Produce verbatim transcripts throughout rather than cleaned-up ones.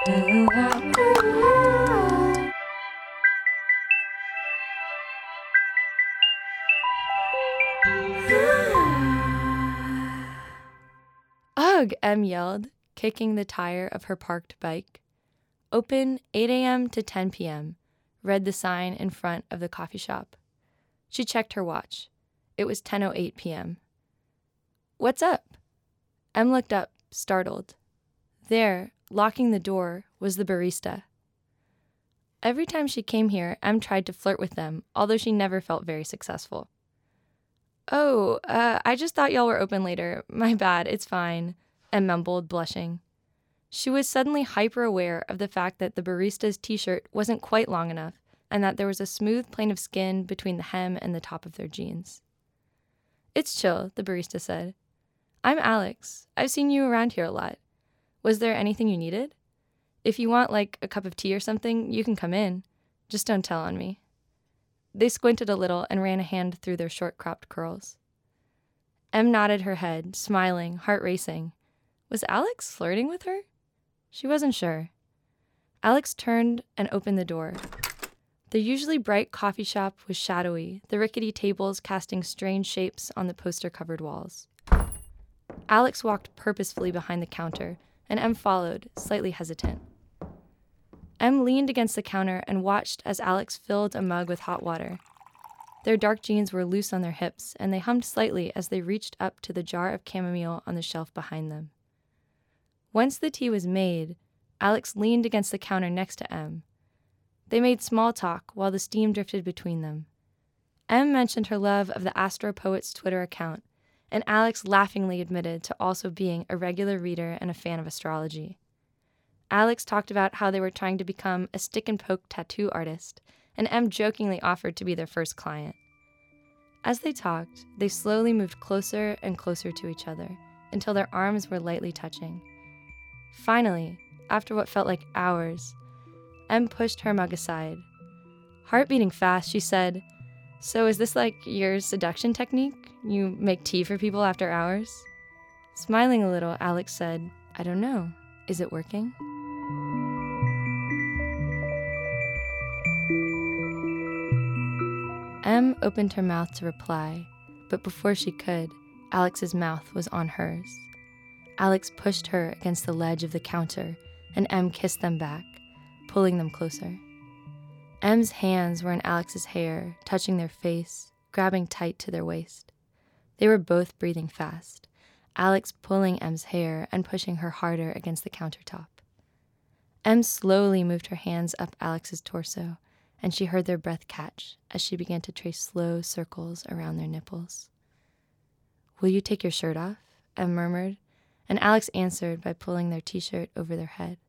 Ugh, Em yelled, kicking the tire of her parked bike. Open eight a.m. to ten p.m., read the sign in front of the coffee shop. She checked her watch. It was ten oh eight p.m. What's up? Em looked up, startled. There, locking the door, was the barista. Every time she came here, Em tried to flirt with them, although she never felt very successful. Oh, uh, I just thought y'all were open later. My bad, it's fine, Em mumbled, blushing. She was suddenly hyper-aware of the fact that the barista's t-shirt wasn't quite long enough and that there was a smooth plane of skin between the hem and the top of their jeans. It's chill, the barista said. I'm Alex. I've seen you around here a lot. Was there anything you needed? If you want, like, a cup of tea or something, you can come in. Just don't tell on me. They squinted a little and ran a hand through their short-cropped curls. Em nodded her head, smiling, heart racing. Was Alex flirting with her? She wasn't sure. Alex turned and opened the door. The usually bright coffee shop was shadowy, the rickety tables casting strange shapes on the poster-covered walls. Alex walked purposefully behind the counter, and Em followed, slightly hesitant. Em leaned against the counter and watched as Alex filled a mug with hot water. Their dark jeans were loose on their hips, and they hummed slightly as they reached up to the jar of chamomile on the shelf behind them. Once the tea was made, Alex leaned against the counter next to Em. They made small talk while the steam drifted between them. Em mentioned her love of the Astro Poets Twitter account, and Alex laughingly admitted to also being a regular reader and a fan of astrology. Alex talked about how they were trying to become a stick-and-poke tattoo artist, and Em jokingly offered to be their first client. As they talked, they slowly moved closer and closer to each other, until their arms were lightly touching. Finally, after what felt like hours, Em pushed her mug aside. Heart beating fast, she said, "So is this like your seduction technique? You make tea for people after hours?" Smiling a little, Alex said, "I don't know. Is it working?" Em opened her mouth to reply, but before she could, Alex's mouth was on hers. Alex pushed her against the ledge of the counter, and Em kissed them back, pulling them closer. Em's hands were in Alex's hair, touching their face, grabbing tight to their waist. They were both breathing fast, Alex pulling Em's hair and pushing her harder against the countertop. Em slowly moved her hands up Alex's torso, and she heard their breath catch as she began to trace slow circles around their nipples. "Will you take your shirt off?" Em murmured, and Alex answered by pulling their t-shirt over their head.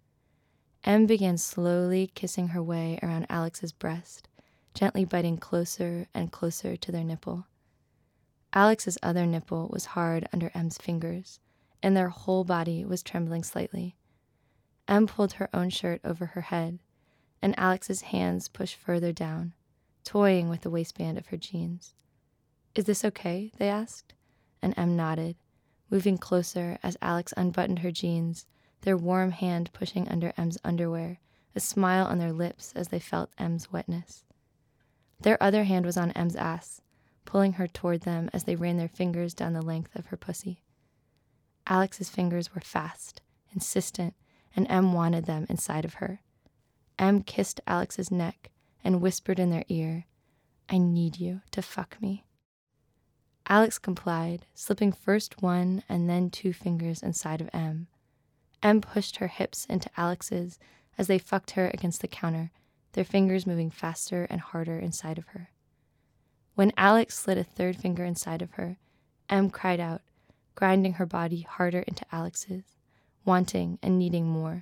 Em began slowly kissing her way around Alex's breast, gently biting closer and closer to their nipple. Alex's other nipple was hard under Em's fingers, and their whole body was trembling slightly. Em pulled her own shirt over her head, and Alex's hands pushed further down, toying with the waistband of her jeans. "Is this okay?" they asked, and Em nodded, moving closer as Alex unbuttoned her jeans, their warm hand pushing under Em's underwear, a smile on their lips as they felt Em's wetness. Their other hand was on Em's ass, pulling her toward them as they ran their fingers down the length of her pussy. Alex's fingers were fast, insistent, and Em wanted them inside of her. Em kissed Alex's neck and whispered in their ear, "I need you to fuck me." Alex complied, slipping first one and then two fingers inside of Em. Em pushed her hips into Alex's as they fucked her against the counter, their fingers moving faster and harder inside of her. When Alex slid a third finger inside of her, Em cried out, grinding her body harder into Alex's, wanting and needing more.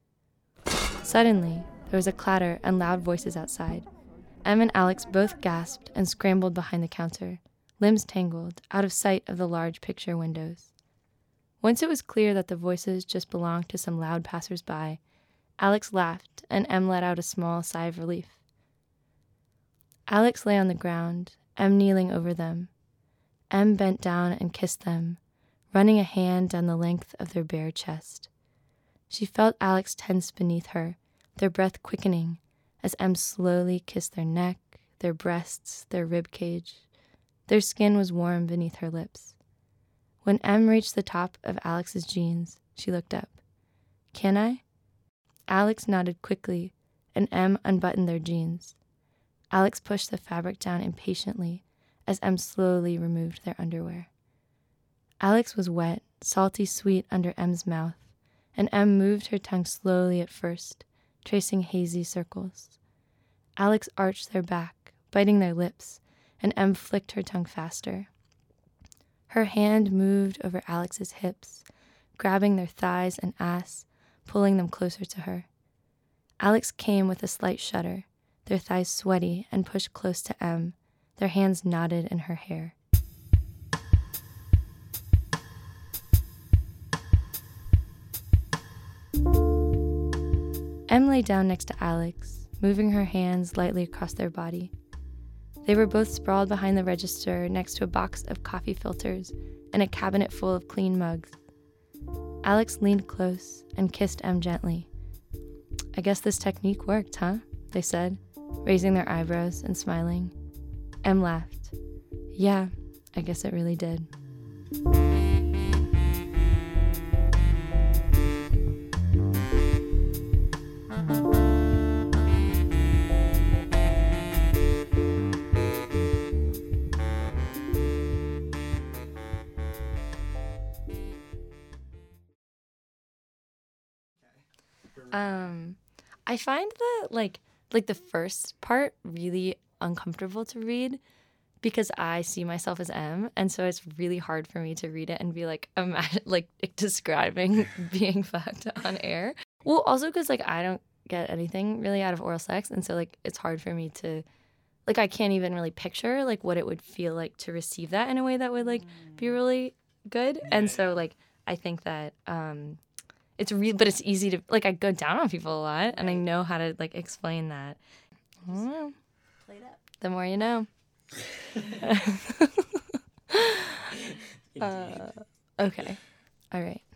Suddenly, there was a clatter and loud voices outside. Em and Alex both gasped and scrambled behind the counter, limbs tangled, out of sight of the large picture windows. Once it was clear that the voices just belonged to some loud passers-by, Alex laughed, and Em let out a small sigh of relief. Alex lay on the ground, Em kneeling over them. Em bent down and kissed them, running a hand down the length of their bare chest. She felt Alex tense beneath her, their breath quickening as Em slowly kissed their neck, their breasts, their rib cage. Their skin was warm beneath her lips. When Em reached the top of Alex's jeans, she looked up. "Can I?" Alex nodded quickly, and Em unbuttoned their jeans. Alex pushed the fabric down impatiently as Em slowly removed their underwear. Alex was wet, salty sweet under Em's mouth, and Em moved her tongue slowly at first, tracing hazy circles. Alex arched their back, biting their lips, and Em flicked her tongue faster. Her hand moved over Alex's hips, grabbing their thighs and ass, pulling them closer to her. Alex came with a slight shudder, their thighs sweaty, and pushed close to Em, their hands knotted in her hair. Em lay down next to Alex, moving her hands lightly across their body. They were both sprawled behind the register next to a box of coffee filters and a cabinet full of clean mugs. Alex leaned close and kissed Em gently. "I guess this technique worked, huh?" they said, raising their eyebrows and smiling. Em laughed. "Yeah, I guess it really did." Um, I find the like like the first part really uncomfortable to read because I see myself as Em, and so it's really hard for me to read it and be like imagine like describing being fucked on air. Well, also because like I don't get anything really out of oral sex, and so like it's hard for me to like I can't even really picture like what it would feel like to receive that in a way that would like be really good. And so like I think that um it's real, but it's easy to like I go down on people a lot, and I know how to like explain that. I don't know. Play it up. The more you know. uh, okay. All right.